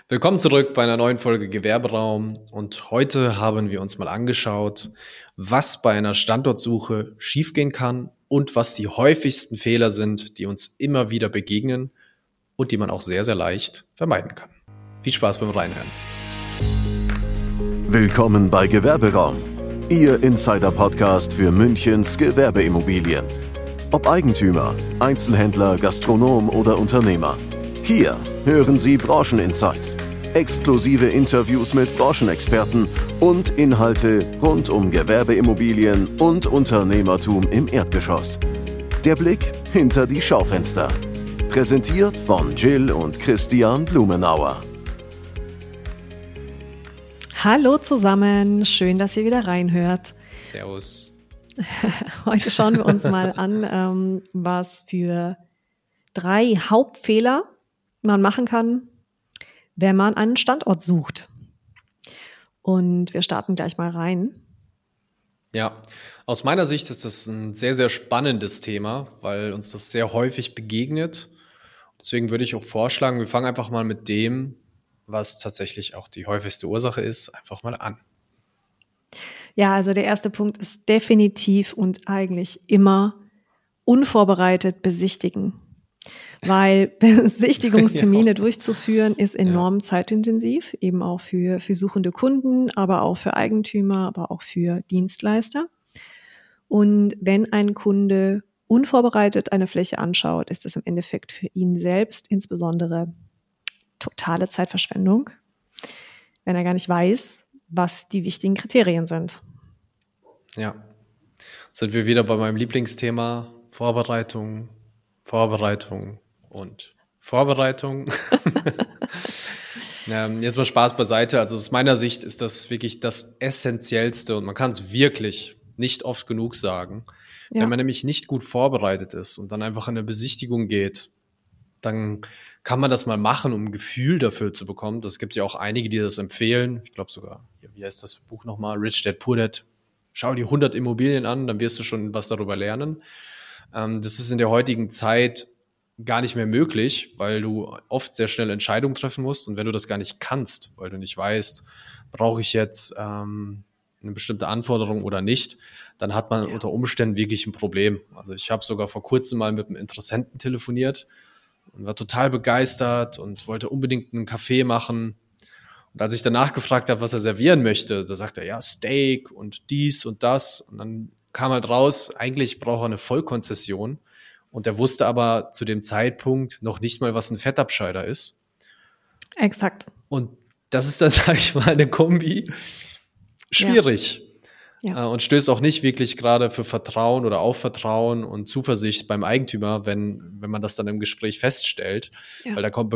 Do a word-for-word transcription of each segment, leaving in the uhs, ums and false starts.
Willkommen zurück bei einer neuen Folge Gewerberaum und heute haben wir uns mal angeschaut, was bei einer Standortsuche schiefgehen kann und was die häufigsten Fehler sind, die uns immer wieder begegnen und die man auch sehr, sehr leicht vermeiden kann. Viel Spaß beim Reinhören. Willkommen bei Gewerberaum, Ihr Insider-Podcast für Münchens Gewerbeimmobilien. Ob Eigentümer, Einzelhändler, Gastronom oder Unternehmer. Hier hören Sie Brancheninsights, exklusive Interviews mit Branchenexperten und Inhalte rund um Gewerbeimmobilien und Unternehmertum im Erdgeschoss. Der Blick hinter die Schaufenster. Präsentiert von Jill und Christian Blumenauer. Hallo zusammen, schön, dass ihr wieder reinhört. Servus. Heute schauen wir uns mal an, ähm, was für drei Hauptfehler man machen kann, wenn man einen Standort sucht. Und wir starten gleich mal rein. Ja, aus meiner Sicht ist das ein sehr, sehr spannendes Thema, weil uns das sehr häufig begegnet. Deswegen würde ich auch vorschlagen, wir fangen einfach mal mit dem, was tatsächlich auch die häufigste Ursache ist, einfach mal an. Ja, also der erste Punkt ist definitiv und eigentlich immer unvorbereitet besichtigen. Weil Besichtigungstermine ja. durchzuführen ist enorm ja. zeitintensiv, eben auch für, für suchende Kunden, aber auch für Eigentümer, aber auch für Dienstleister. Und wenn ein Kunde unvorbereitet eine Fläche anschaut, ist das im Endeffekt für ihn selbst insbesondere totale Zeitverschwendung, wenn er gar nicht weiß, was die wichtigen Kriterien sind. Ja, sind wir wieder bei meinem Lieblingsthema Vorbereitung, Vorbereitung und Vorbereitung. ähm, jetzt mal Spaß beiseite. Also aus meiner Sicht ist das wirklich das Essentiellste und man kann es wirklich nicht oft genug sagen. Ja. Wenn man nämlich nicht gut vorbereitet ist und dann einfach in eine Besichtigung geht, dann kann man das mal machen, um ein Gefühl dafür zu bekommen. Das gibt es ja auch einige, die das empfehlen. Ich glaube sogar, wie heißt das Buch nochmal? Rich Dad, Poor Dad. Schau dir hundert Immobilien an, dann wirst du schon was darüber lernen. Ähm, das ist in der heutigen Zeit gar nicht mehr möglich, weil du oft sehr schnell Entscheidungen treffen musst. Und wenn du das gar nicht kannst, weil du nicht weißt, brauche ich jetzt ähm, eine bestimmte Anforderung oder nicht, dann hat man ja. unter Umständen wirklich ein Problem. Also ich habe sogar vor kurzem mal mit einem Interessenten telefoniert und war total begeistert und wollte unbedingt einen Kaffee machen. Und als ich danach gefragt habe, was er servieren möchte, da sagt er, ja, Steak und dies und das. Und dann kam halt raus, eigentlich braucht er eine Vollkonzession. Und er wusste aber zu dem Zeitpunkt noch nicht mal, was ein Fettabscheider ist. Exakt. Und das ist dann, sage ich mal, eine Kombi schwierig. Ja. Ja. Und stößt auch nicht wirklich gerade für Vertrauen oder auf Vertrauen und Zuversicht beim Eigentümer, wenn, wenn man das dann im Gespräch feststellt. Ja. Weil da kommt,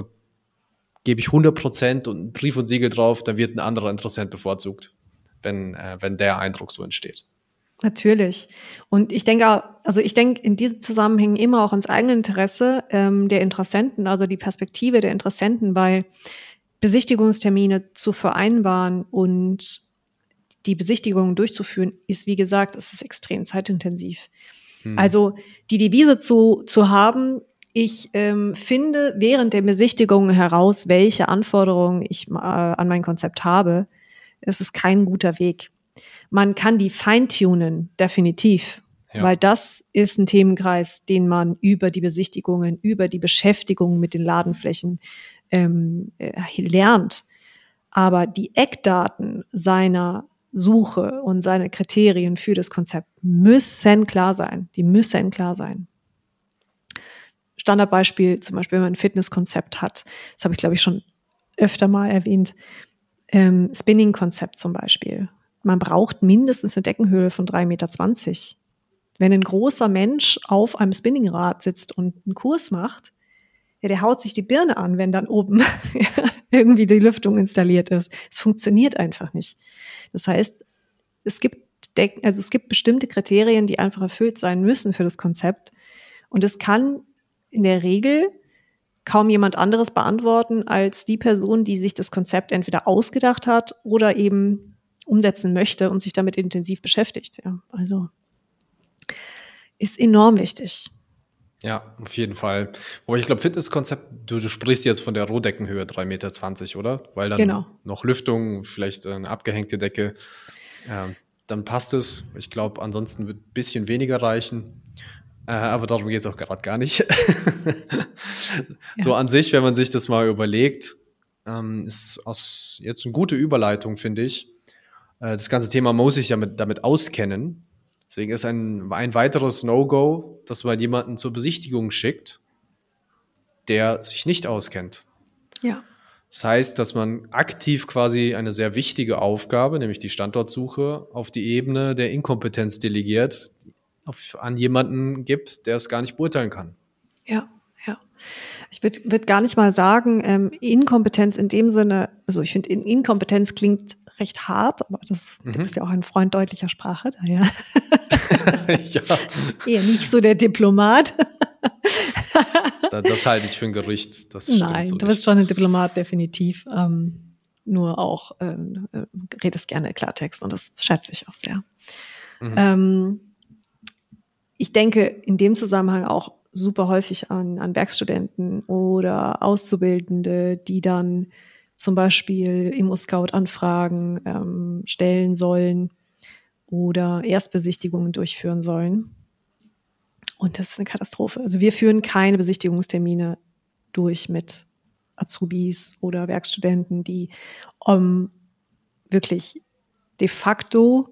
gebe ich hundert Prozent und einen Brief und Siegel drauf, da wird ein anderer Interessent bevorzugt, wenn, äh, wenn der Eindruck so entsteht. Natürlich. Und ich denke, also ich denke in diesem Zusammenhang immer auch ins eigene Interesse ähm, der Interessenten, also die Perspektive der Interessenten, weil Besichtigungstermine zu vereinbaren und die Besichtigungen durchzuführen, ist, wie gesagt, es ist extrem zeitintensiv. Hm. Also die Devise zu, zu haben, ich ähm, finde während der Besichtigung heraus, welche Anforderungen ich äh, an mein Konzept habe, es ist kein guter Weg. Man kann die feintunen, definitiv, ja. weil das ist ein Themenkreis, den man über die Besichtigungen, über die Beschäftigung mit den Ladenflächen ähm, äh, lernt. Aber die Eckdaten seiner Suche und seine Kriterien für das Konzept müssen klar sein. Die müssen klar sein. Standardbeispiel, zum Beispiel, wenn man ein Fitnesskonzept hat, das habe ich, glaube ich, schon öfter mal erwähnt, ähm, Spinning-Konzept zum Beispiel. Man braucht mindestens eine Deckenhöhe von drei Meter zwanzig. Wenn ein großer Mensch auf einem Spinningrad sitzt und einen Kurs macht, ja, der haut sich die Birne an, wenn dann oben irgendwie die Lüftung installiert ist. Es funktioniert einfach nicht. Das heißt, es gibt Decken, also es gibt bestimmte Kriterien, die einfach erfüllt sein müssen für das Konzept. Und es kann in der Regel kaum jemand anderes beantworten als die Person, die sich das Konzept entweder ausgedacht hat oder eben umsetzen möchte und sich damit intensiv beschäftigt. Ja, also ist enorm wichtig. Ja, auf jeden Fall. Wobei ich glaube, Fitnesskonzept, du, du sprichst jetzt von der Rohdeckenhöhe drei Meter zwanzig, oder? Weil dann Genau. noch Lüftung, vielleicht eine abgehängte Decke, äh, dann passt es. Ich glaube, ansonsten wird ein bisschen weniger reichen. Äh, aber darum geht es auch gerade gar nicht. So Ja. an sich, wenn man sich das mal überlegt, ähm, ist aus jetzt eine gute Überleitung, finde ich. Äh, das ganze Thema muss sich ja mit, damit auskennen. Deswegen ist ein, ein weiteres No-Go, dass man jemanden zur Besichtigung schickt, der sich nicht auskennt. Ja. Das heißt, dass man aktiv quasi eine sehr wichtige Aufgabe, nämlich die Standortsuche, auf die Ebene der Inkompetenz delegiert, auf, an jemanden gibt, der es gar nicht beurteilen kann. Ja, ja. Ich würde würd gar nicht mal sagen, ähm, Inkompetenz in dem Sinne, also ich finde, Inkompetenz klingt recht hart, aber das, mhm. du bist ja auch ein Freund deutlicher Sprache, daher ja. eher nicht so der Diplomat. Das halte ich für ein Gerücht. Das Nein, so du bist schon ein Diplomat, definitiv. Ähm, nur auch äh, redest gerne Klartext und das schätze ich auch sehr. Mhm. Ähm, ich denke in dem Zusammenhang auch super häufig an, an Werkstudenten oder Auszubildende, die dann zum Beispiel Immo-Scout Anfragen ähm, stellen sollen oder Erstbesichtigungen durchführen sollen. Und das ist eine Katastrophe. Also wir führen keine Besichtigungstermine durch mit Azubis oder Werkstudenten, die um, wirklich de facto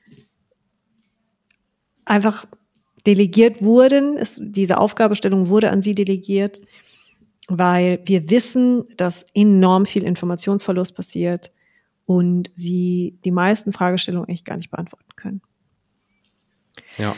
einfach delegiert wurden. Es, diese Aufgabestellung wurde an sie delegiert, weil wir wissen, dass enorm viel Informationsverlust passiert und sie die meisten Fragestellungen eigentlich gar nicht beantworten können. Ja.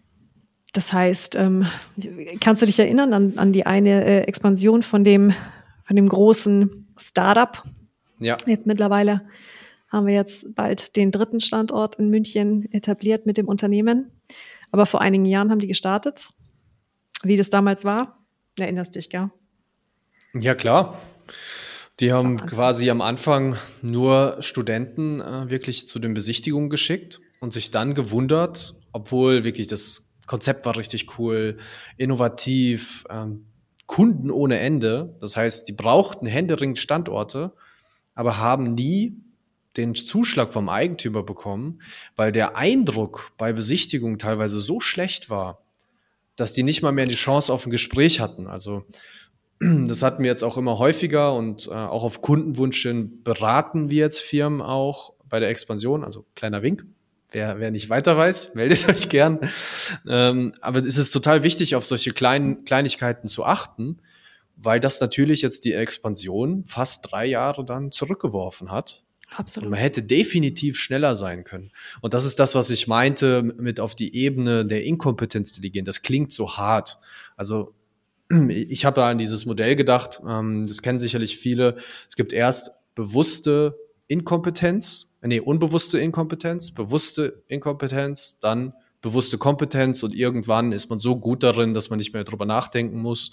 Das heißt, ähm, kannst du dich erinnern an, an die eine äh, Expansion von dem, von dem großen Startup? Ja. Jetzt mittlerweile haben wir jetzt bald den dritten Standort in München etabliert mit dem Unternehmen. Aber vor einigen Jahren haben die gestartet. Wie das damals war, erinnerst dich, gell? Ja, klar. Die haben quasi am Anfang nur Studenten äh, wirklich zu den Besichtigungen geschickt und sich dann gewundert, obwohl wirklich das Konzept war richtig cool, innovativ, ähm, Kunden ohne Ende. Das heißt, die brauchten händeringend Standorte, aber haben nie den Zuschlag vom Eigentümer bekommen, weil der Eindruck bei Besichtigungen teilweise so schlecht war, dass die nicht mal mehr die Chance auf ein Gespräch hatten. Also das hatten wir jetzt auch immer häufiger und äh, auch auf Kundenwunsch hin beraten wir jetzt Firmen auch bei der Expansion. Also kleiner Wink, wer, wer nicht weiter weiß, meldet euch gern. Ähm, aber es ist total wichtig, auf solche kleinen Kleinigkeiten zu achten, weil das natürlich jetzt die Expansion fast drei Jahre dann zurückgeworfen hat. Absolut. Und man hätte definitiv schneller sein können. Und das ist das, was ich meinte mit auf die Ebene der Inkompetenz delegieren. Das klingt so hart. Also ich habe da an dieses Modell gedacht, ähm, das kennen sicherlich viele. Es gibt erst bewusste Inkompetenz, nee, unbewusste Inkompetenz, bewusste Inkompetenz, dann bewusste Kompetenz und irgendwann ist man so gut darin, dass man nicht mehr drüber nachdenken muss.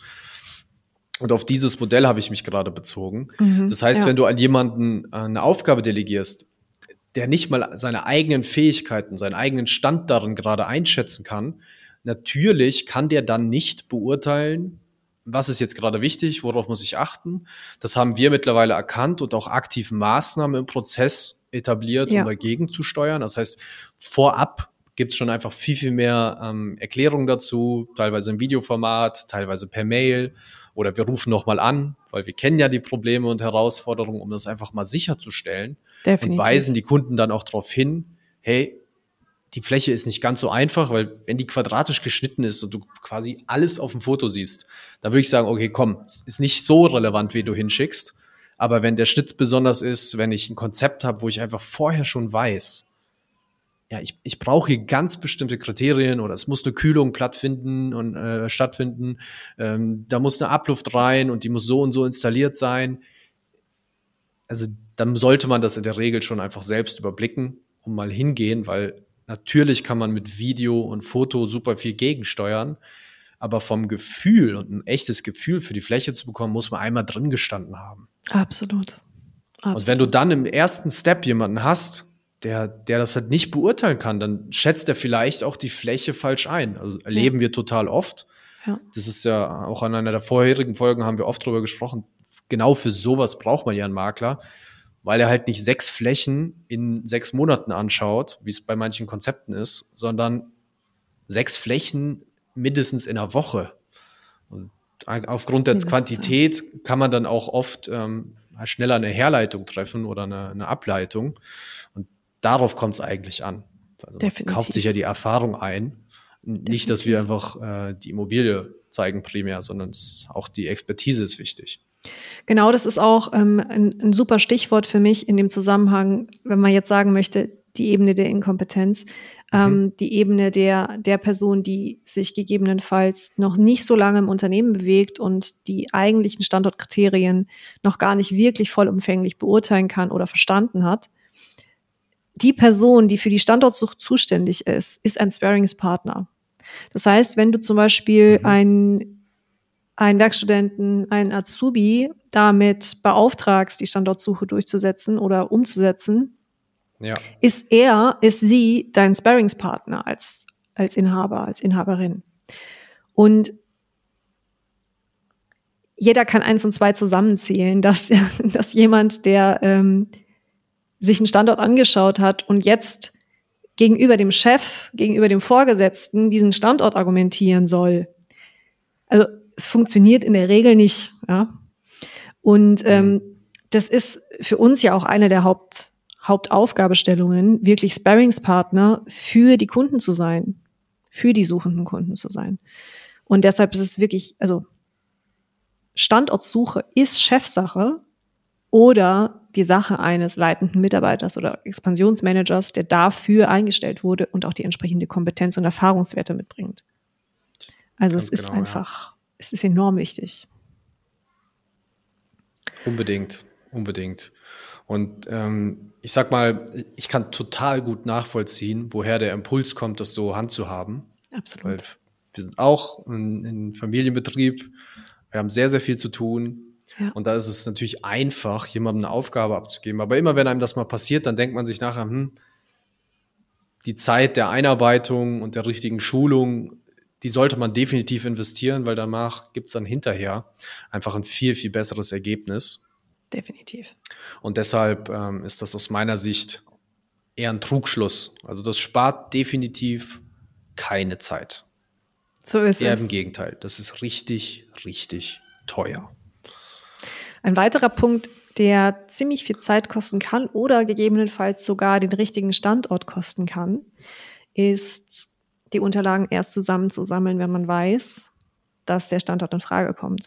Und auf dieses Modell habe ich mich gerade bezogen. Mhm, das heißt, ja. Wenn du an jemanden eine Aufgabe delegierst, der nicht mal seine eigenen Fähigkeiten, seinen eigenen Stand darin gerade einschätzen kann, natürlich kann der dann nicht beurteilen, was ist jetzt gerade wichtig, worauf muss ich achten. Das haben wir mittlerweile erkannt und auch aktiv Maßnahmen im Prozess etabliert, ja. um dagegen zu steuern. Das heißt, vorab gibt es schon einfach viel, viel mehr ähm, Erklärungen dazu, teilweise im Videoformat, teilweise per Mail. Oder wir rufen nochmal an, weil wir kennen ja die Probleme und Herausforderungen, um das einfach mal sicherzustellen. Definitiv. Und weisen die Kunden dann auch darauf hin, hey, die Fläche ist nicht ganz so einfach, weil wenn die quadratisch geschnitten ist und du quasi alles auf dem Foto siehst, dann würde ich sagen, okay, komm, es ist nicht so relevant, wie du hinschickst. Aber wenn der Schnitt besonders ist, wenn ich ein Konzept habe, wo ich einfach vorher schon weiß, ja, ich, ich brauche hier ganz bestimmte Kriterien oder es muss eine Kühlung plattfinden und äh, stattfinden, ähm, da muss eine Abluft rein und die muss so und so installiert sein. Also dann sollte man das in der Regel schon einfach selbst überblicken und mal hingehen, weil natürlich kann man mit Video und Foto super viel gegensteuern, aber vom Gefühl und ein echtes Gefühl für die Fläche zu bekommen, muss man einmal drin gestanden haben. Absolut. Absolut. Und wenn du dann im ersten Step jemanden hast, der, der das halt nicht beurteilen kann, dann schätzt er vielleicht auch die Fläche falsch ein. Also erleben ja. wir total oft, Ja. Das ist ja auch an einer der vorherigen Folgen haben wir oft drüber gesprochen. Genau für sowas braucht man ja einen Makler, weil er halt nicht sechs Flächen in sechs Monaten anschaut, wie es bei manchen Konzepten ist, sondern sechs Flächen mindestens in einer Woche. Und aufgrund der Quantität kann man dann auch oft ähm, schneller eine Herleitung treffen oder eine, eine Ableitung. Und darauf kommt es eigentlich an. Also man kauft sich ja die Erfahrung ein. Definitiv. Nicht, dass wir einfach äh, die Immobilie zeigen primär, sondern das, auch die Expertise ist wichtig. Genau, das ist auch ähm, ein, ein super Stichwort für mich in dem Zusammenhang, wenn man jetzt sagen möchte, die Ebene der Inkompetenz, mhm. ähm, die Ebene der, der Person, die sich gegebenenfalls noch nicht so lange im Unternehmen bewegt und die eigentlichen Standortkriterien noch gar nicht wirklich vollumfänglich beurteilen kann oder verstanden hat. Die Person, die für die Standortsuche zuständig ist, ist ein Sparringspartner. Das heißt, wenn du zum Beispiel mhm. ein einen Werkstudenten, einen Azubi damit beauftragst, die Standortsuche durchzusetzen oder umzusetzen, ja. ist er, ist sie dein Sparringspartner als, als Inhaber, als Inhaberin. Und jeder kann eins und zwei zusammenzählen, dass, dass jemand, der ähm, sich einen Standort angeschaut hat und jetzt gegenüber dem Chef, gegenüber dem Vorgesetzten diesen Standort argumentieren soll. Also es funktioniert in der Regel nicht, ja. Und ähm, das ist für uns ja auch eine der Haupt, Hauptaufgabestellungen, wirklich Sparringspartner für die Kunden zu sein, für die suchenden Kunden zu sein. Und deshalb ist es wirklich, also Standortsuche ist Chefsache oder die Sache eines leitenden Mitarbeiters oder Expansionsmanagers, der dafür eingestellt wurde und auch die entsprechende Kompetenz und Erfahrungswerte mitbringt. Also Ganz es ist genau, einfach... Ja. Es ist enorm wichtig. Unbedingt, unbedingt. Und ähm, ich sag mal, ich kann total gut nachvollziehen, woher der Impuls kommt, das so handzuhaben. Absolut. Weil wir sind auch ein, ein Familienbetrieb, wir haben sehr, sehr viel zu tun. Ja. Und da ist es natürlich einfach, jemandem eine Aufgabe abzugeben. Aber immer, wenn einem das mal passiert, dann denkt man sich nachher, hm, die Zeit der Einarbeitung und der richtigen Schulung, die sollte man definitiv investieren, weil danach gibt es dann hinterher einfach ein viel, viel besseres Ergebnis. Definitiv. Und deshalb ähm, ist das aus meiner Sicht eher ein Trugschluss. Also das spart definitiv keine Zeit. So ist eher es. Eher im Gegenteil. Das ist richtig, richtig teuer. Ein weiterer Punkt, der ziemlich viel Zeit kosten kann oder gegebenenfalls sogar den richtigen Standort kosten kann, ist die Unterlagen erst zusammenzusammeln, wenn man weiß, dass der Standort in Frage kommt.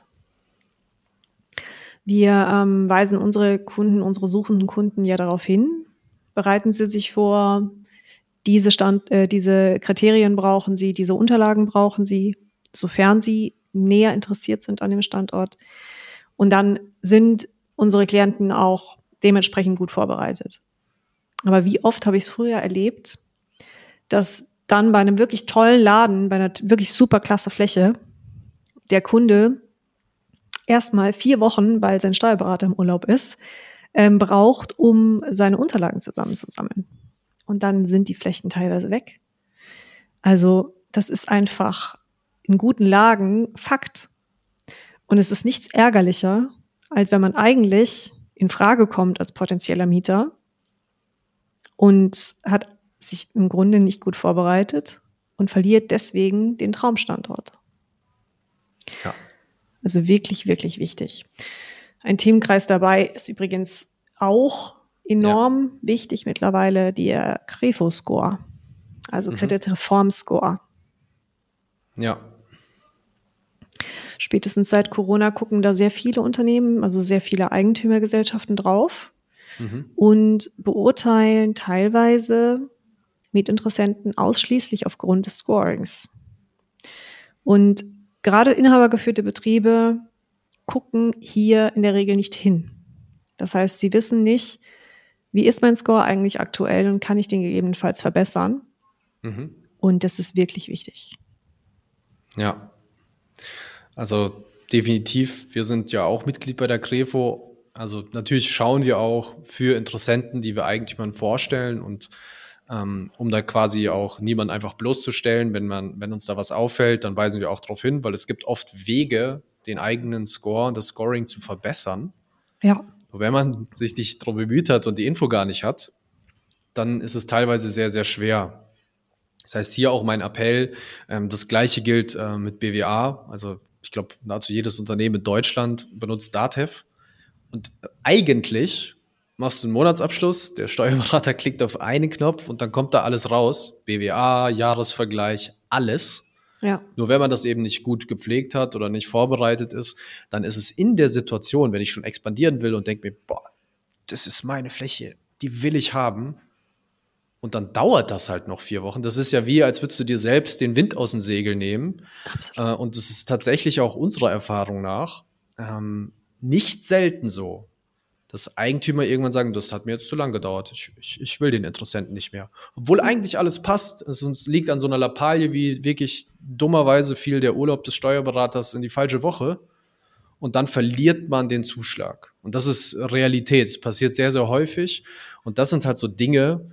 Wir ähm, weisen unsere Kunden, unsere suchenden Kunden ja darauf hin, bereiten Sie sich vor, diese, Stand, äh, diese Kriterien brauchen Sie, diese Unterlagen brauchen Sie, sofern Sie näher interessiert sind an dem Standort. Und dann sind unsere Klienten auch dementsprechend gut vorbereitet. Aber wie oft habe ich es früher erlebt, dass dann bei einem wirklich tollen Laden, bei einer wirklich super klasse Fläche, der Kunde erstmal vier Wochen, weil sein Steuerberater im Urlaub ist, ähm, braucht, um seine Unterlagen zusammenzusammeln. Und dann sind die Flächen teilweise weg. Also das ist einfach in guten Lagen Fakt. Und es ist nichts ärgerlicher, als wenn man eigentlich in Frage kommt als potenzieller Mieter und hat sich im Grunde nicht gut vorbereitet und verliert deswegen den Traumstandort. Ja. Also wirklich, wirklich wichtig. Ein Themenkreis dabei ist übrigens auch enorm ja. wichtig mittlerweile, der Krefo-Score, also mhm. Kreditreform-Score. Ja. Spätestens seit Corona gucken da sehr viele Unternehmen, also sehr viele Eigentümergesellschaften drauf mhm. und beurteilen teilweise Mietinteressenten ausschließlich aufgrund des Scorings. Und gerade inhabergeführte Betriebe gucken hier in der Regel nicht hin. Das heißt, sie wissen nicht, wie ist mein Score eigentlich aktuell und kann ich den gegebenenfalls verbessern? Mhm. Und das ist wirklich wichtig. Ja, also definitiv. Wir sind ja auch Mitglied bei der Krefo. Also natürlich schauen wir auch für Interessenten, die wir Eigentümern vorstellen und ähm, um da quasi auch niemanden einfach bloßzustellen. Wenn man, wenn uns da was auffällt, dann weisen wir auch darauf hin, weil es gibt oft Wege, den eigenen Score und das Scoring zu verbessern. Ja. Und wenn man sich nicht darum bemüht hat und die Info gar nicht hat, dann ist es teilweise sehr, sehr schwer. Das heißt, hier auch mein Appell, ähm, das Gleiche gilt äh, mit B W A. Also ich glaube, nahezu jedes Unternehmen in Deutschland benutzt DATEV. Und eigentlich machst du einen Monatsabschluss, der Steuerberater klickt auf einen Knopf und dann kommt da alles raus. B W A, Jahresvergleich, alles. Ja. Nur wenn man das eben nicht gut gepflegt hat oder nicht vorbereitet ist, dann ist es in der Situation, wenn ich schon expandieren will und denke mir, boah, das ist meine Fläche, die will ich haben. Und dann dauert das halt noch vier Wochen. Das ist ja wie, als würdest du dir selbst den Wind aus den Segeln nehmen. Absolut. Äh, und das ist tatsächlich auch unserer Erfahrung nach ähm, nicht selten so, dass Eigentümer irgendwann sagen, das hat mir jetzt zu lang gedauert. Ich, ich, ich will den Interessenten nicht mehr. Obwohl eigentlich alles passt. Es uns liegt an so einer Lappalie, wie wirklich dummerweise fiel der Urlaub des Steuerberaters in die falsche Woche. Und dann verliert man den Zuschlag. Und das ist Realität. Es passiert sehr, sehr häufig. Und das sind halt so Dinge,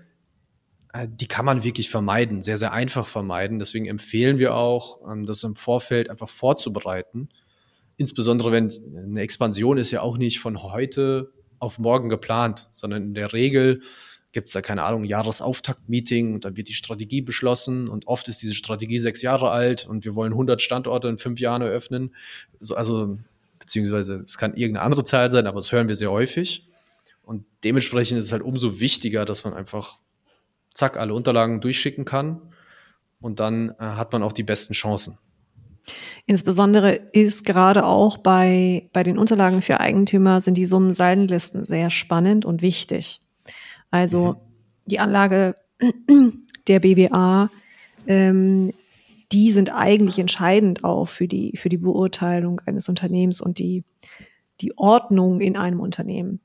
die kann man wirklich vermeiden, sehr, sehr einfach vermeiden. Deswegen empfehlen wir auch, das im Vorfeld einfach vorzubereiten. Insbesondere wenn eine Expansion ist ja auch nicht von heute auf morgen geplant, sondern in der Regel gibt es da, keine Ahnung, ein Jahresauftakt-Meeting und dann wird die Strategie beschlossen und oft ist diese Strategie sechs Jahre alt und wir wollen hundert Standorte in fünf Jahren eröffnen. Also, also beziehungsweise es kann irgendeine andere Zahl sein, aber das hören wir sehr häufig. Und dementsprechend ist es halt umso wichtiger, dass man einfach zack, alle Unterlagen durchschicken kann und dann äh, hat man auch die besten Chancen. Insbesondere ist gerade auch bei, bei den Unterlagen für Eigentümer sind die Summen-Saldenlisten sehr spannend und wichtig. Also mhm. die Anlage der B W A, ähm, die sind eigentlich entscheidend auch für die, für die Beurteilung eines Unternehmens und die, die Ordnung in einem Unternehmen.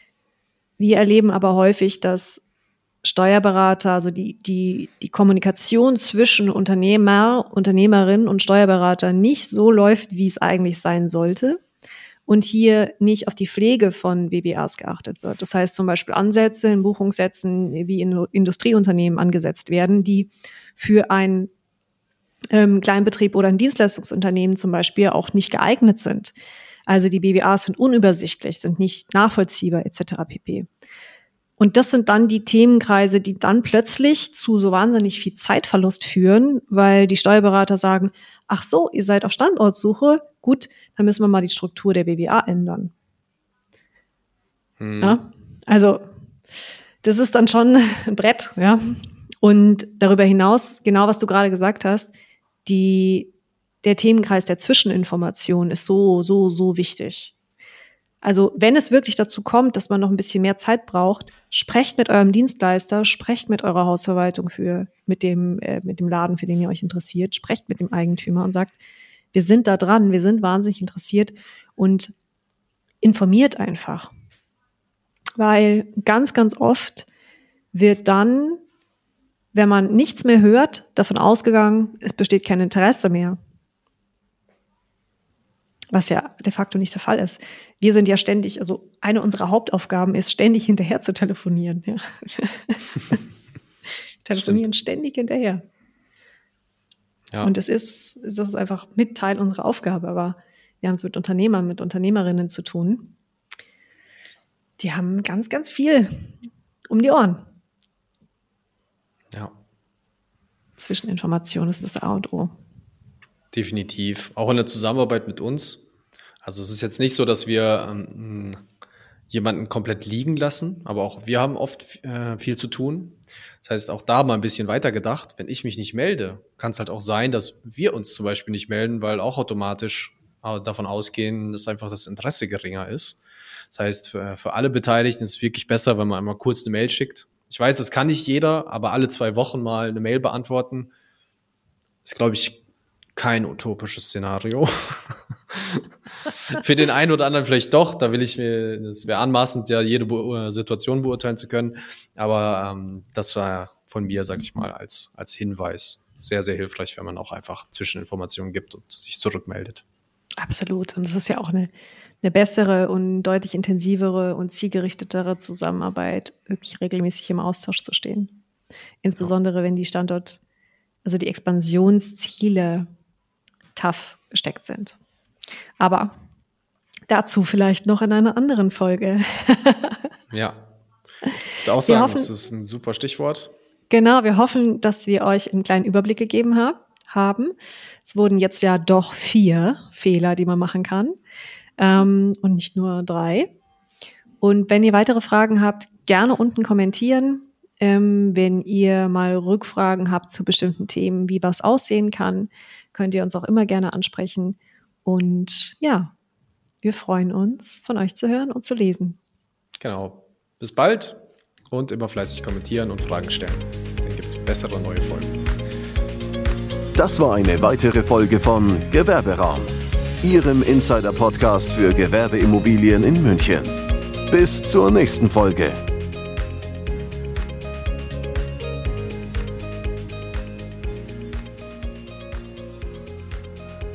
Wir erleben aber häufig, dass Steuerberater, also die, die, die Kommunikation zwischen Unternehmer, Unternehmerin und Steuerberater nicht so läuft, wie es eigentlich sein sollte und hier nicht auf die Pflege von B W As geachtet wird. Das heißt zum Beispiel Ansätze in Buchungssätzen wie in Industrieunternehmen angesetzt werden, die für ein ähm, Kleinbetrieb oder ein Dienstleistungsunternehmen zum Beispiel auch nicht geeignet sind. Also die B W As sind unübersichtlich, sind nicht nachvollziehbar et cetera pp. Und das sind dann die Themenkreise, die dann plötzlich zu so wahnsinnig viel Zeitverlust führen, weil die Steuerberater sagen, ach so, ihr seid auf Standortsuche, gut, dann müssen wir mal die Struktur der B W A ändern. Hm. Ja, also das ist dann schon ein Brett, ja. Und darüber hinaus, genau was du gerade gesagt hast, die, der Themenkreis der Zwischeninformation ist so, so, so wichtig. Also wenn es wirklich dazu kommt, dass man noch ein bisschen mehr Zeit braucht, sprecht mit eurem Dienstleister, sprecht mit eurer Hausverwaltung für mit dem äh, mit dem Laden, für den ihr euch interessiert, sprecht mit dem Eigentümer und sagt, wir sind da dran, wir sind wahnsinnig interessiert und informiert einfach. Weil ganz, ganz oft wird dann, wenn man nichts mehr hört, davon ausgegangen, es besteht kein Interesse mehr. Was ja de facto nicht der Fall ist. Wir sind ja ständig, also eine unserer Hauptaufgaben ist, ständig hinterher zu telefonieren. Ja. Telefonieren Stimmt. ständig hinterher. Ja. Und es ist, das ist einfach mit Teil unserer Aufgabe, aber wir haben es mit Unternehmern, mit Unternehmerinnen zu tun. Die haben ganz, ganz viel um die Ohren. Ja. Zwischeninformation ist das A und O. Definitiv. Auch in der Zusammenarbeit mit uns. Also es ist jetzt nicht so, dass wir ähm, jemanden komplett liegen lassen, aber auch wir haben oft äh, viel zu tun. Das heißt, auch da mal ein bisschen weiter gedacht. Wenn ich mich nicht melde, kann es halt auch sein, dass wir uns zum Beispiel nicht melden, weil auch automatisch äh, davon ausgehen, dass einfach das Interesse geringer ist. Das heißt, für, für alle Beteiligten ist es wirklich besser, wenn man einmal kurz eine Mail schickt. Ich weiß, das kann nicht jeder, aber alle zwei Wochen mal eine Mail beantworten, ist, glaube ich, kein utopisches Szenario. Für den einen oder anderen vielleicht doch, da will ich mir, das wäre anmaßend, ja, jede Be- Situation beurteilen zu können, aber ähm, das war von mir, sag ich mal, als, als Hinweis sehr, sehr hilfreich, wenn man auch einfach Zwischeninformationen gibt und sich zurückmeldet. Absolut, und es ist ja auch eine, eine bessere und deutlich intensivere und zielgerichtetere Zusammenarbeit, wirklich regelmäßig im Austausch zu stehen. Insbesondere wenn die Standort, also die Expansionsziele tough gesteckt sind. Aber dazu vielleicht noch in einer anderen Folge. Ja. Ich würde auch sagen, hoffen, das ist ein super Stichwort. Genau, wir hoffen, dass wir euch einen kleinen Überblick gegeben haben. haben. Es wurden jetzt ja doch vier Fehler, die man machen kann, ähm, und nicht nur drei. Und wenn ihr weitere Fragen habt, gerne unten kommentieren. Ähm, wenn ihr mal Rückfragen habt zu bestimmten Themen, wie was aussehen kann, könnt ihr uns auch immer gerne ansprechen. Und ja, wir freuen uns, von euch zu hören und zu lesen. Genau. Bis bald und immer fleißig kommentieren und Fragen stellen. Dann gibt es bessere neue Folgen. Das war eine weitere Folge von Gewerberaum, Ihrem Insider-Podcast für Gewerbeimmobilien in München. Bis zur nächsten Folge.